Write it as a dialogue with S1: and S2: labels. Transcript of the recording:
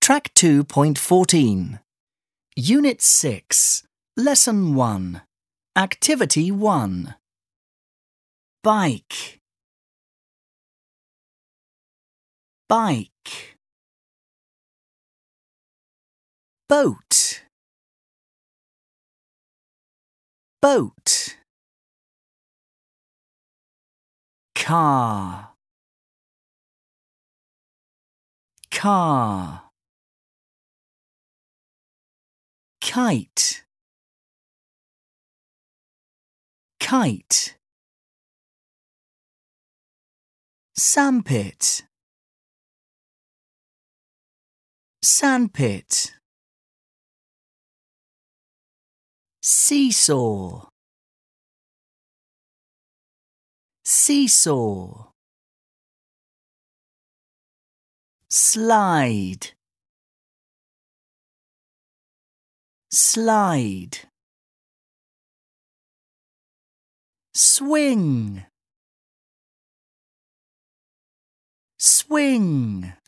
S1: Track 2.14 Unit 6 Lesson 1 Activity 1 Bike Bike Boat Boat Car Car Kite Kite Sandpit Sandpit Seesaw Seesaw Slide Slide Swing Swing